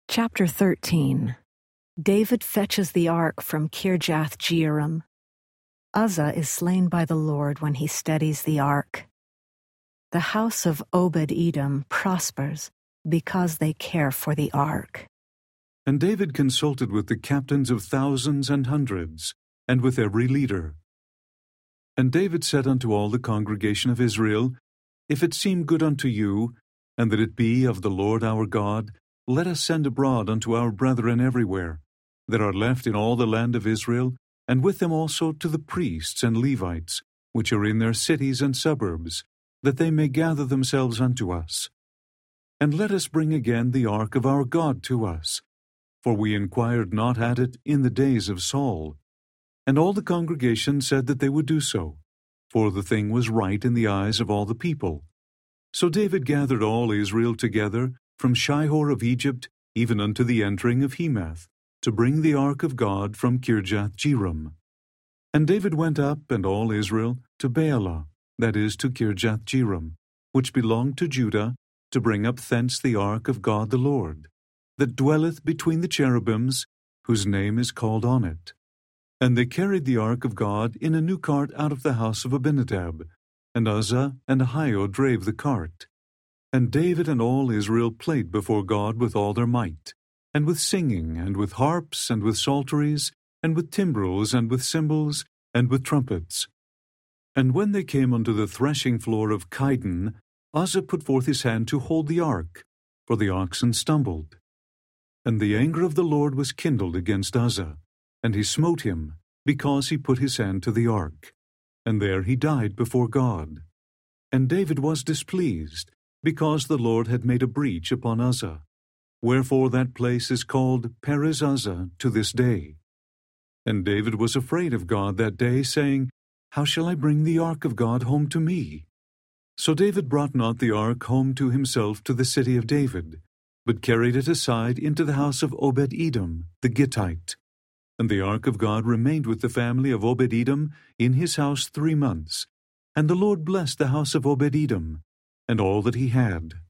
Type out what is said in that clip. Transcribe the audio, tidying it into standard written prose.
Chapter 13. David fetches the ark from Kirjath-jearim. Uzzah is slain by the Lord when he steadies the ark. The house of Obed-Edom prospers because they care for the ark. And David consulted with the captains of thousands and hundreds, and with every leader. And David said unto all the congregation of Israel, If it seem good unto you, and that it be of the Lord our God, let us send abroad unto our brethren everywhere, that are left in all the land of Israel, and with them also to the priests and Levites, which are in their cities and suburbs, that they may gather themselves unto us. And let us bring again the ark of our God to us, for we inquired not at it in the days of Saul. And all the congregation said that they would do so, for the thing was right in the eyes of all the people. So David gathered all Israel together, from Shihor of Egypt, even unto the entering of Hemath, to bring the ark of God from Kirjath-jearim. And David went up, and all Israel, to Baalah, that is, to Kirjath-jearim, which belonged to Judah, to bring up thence the ark of God the Lord, that dwelleth between the cherubims, whose name is called on it. And they carried the ark of God in a new cart out of the house of Abinadab, and Uzzah and Ahio drave the cart. And David and all Israel played before God with all their might, and with singing, and with harps, and with psalteries, and with timbrels, and with cymbals, and with trumpets. And when they came unto the threshing floor of Chidon, Uzzah put forth his hand to hold the ark, for the oxen stumbled. And the anger of the Lord was kindled against Uzzah, and he smote him, because he put his hand to the ark. And there he died before God. And David was displeased, because the Lord had made a breach upon Uzzah. Wherefore that place is called Perez Uzzah to this day. And David was afraid of God that day, saying, How shall I bring the ark of God home to me? So David brought not the ark home to himself to the city of David, but carried it aside into the house of Obed-Edom the Gittite. And the ark of God remained with the family of Obed-Edom in his house 3 months. And the Lord blessed the house of Obed-Edom, and all that he had.